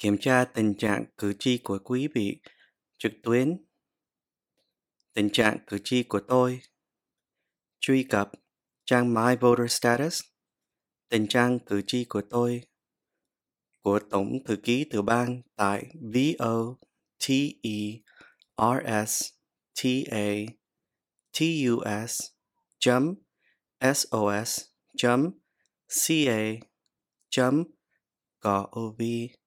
Kiểm tra tình trạng cử tri của quý vị trực tuyến. Tình trạng cử tri của tôi. Truy cập trang My Voter Status. Tình trạng cử tri của tôi của Tổng Thư ký Tiểu bang tại voterstatus.sos.ca.gov,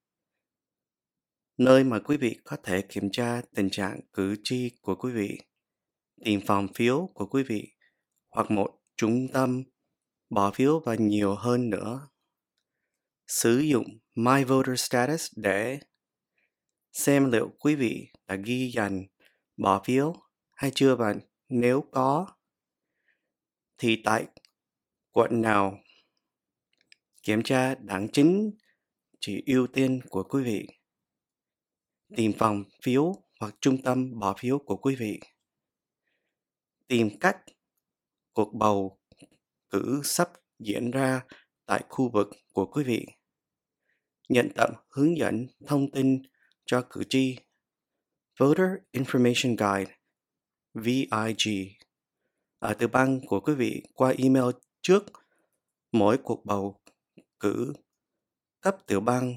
nơi mà quý vị có thể kiểm tra tình trạng cử tri của quý vị, tìm phòng phiếu của quý vị hoặc một trung tâm bỏ phiếu và nhiều hơn nữa. Sử dụng My Voter Status để xem liệu quý vị đã ghi danh bỏ phiếu hay chưa, và nếu có thì tại quận nào. Kiểm tra đảng chính chỉ ưu tiên của quý vị, tìm phòng phiếu hoặc trung tâm bỏ phiếu của quý vị, tìm cách cuộc bầu cử sắp diễn ra tại khu vực của quý vị, nhận tập hướng dẫn thông tin cho cử tri Voter Information Guide VIG ở tiểu bang của quý vị qua email trước mỗi cuộc bầu cử cấp tiểu bang.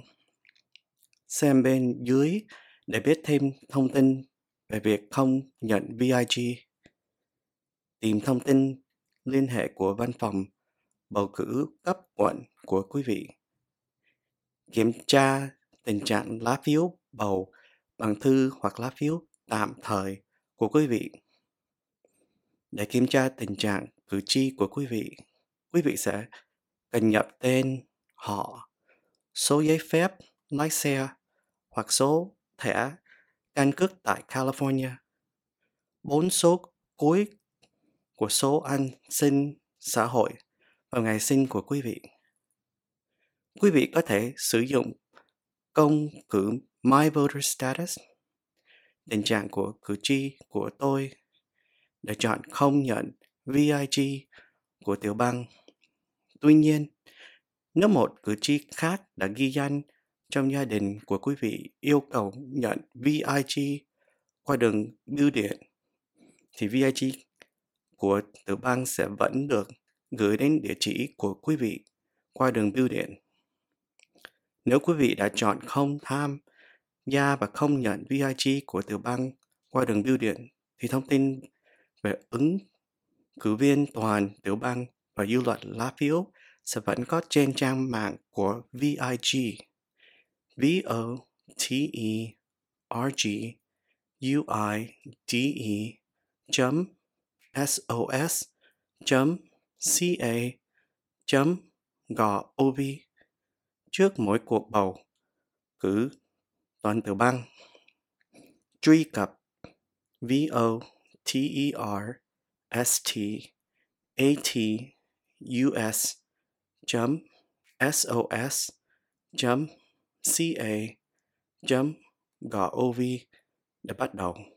Xem bên dưới để biết thêm thông tin về việc không nhận VIG. Tìm thông tin liên hệ của văn phòng bầu cử cấp quận của quý vị. Kiểm tra tình trạng lá phiếu bầu bằng thư hoặc lá phiếu tạm thời của quý vị. Để kiểm tra tình trạng cử tri của quý vị sẽ cần nhập tên, họ, số giấy phép lái xe hoặc số thẻ căn cước tại California, 4 số cuối của số an sinh xã hội và ngày sinh của quý vị. Quý vị có thể sử dụng công cụ My Voter Status, tình trạng của cử tri của tôi, để chọn không nhận VIG của tiểu bang. Tuy nhiên, nếu một cử tri khác đã ghi danh trong gia đình của quý vị yêu cầu nhận VIG qua đường bưu điện, thì VIG của tiểu bang sẽ vẫn được gửi đến địa chỉ của quý vị qua đường bưu điện. Nếu quý vị đã chọn không tham gia và không nhận VIG của tiểu bang qua đường bưu điện, thì thông tin về ứng cử viên toàn tiểu bang và dư luận lá phiếu sẽ vẫn có trên trang mạng của VIG, voterguide.sos.ca.gov trước mỗi cuộc bầu cử toàn tiểu bang. Truy cập voterstatus.sos.ca.gov để bắt đầu.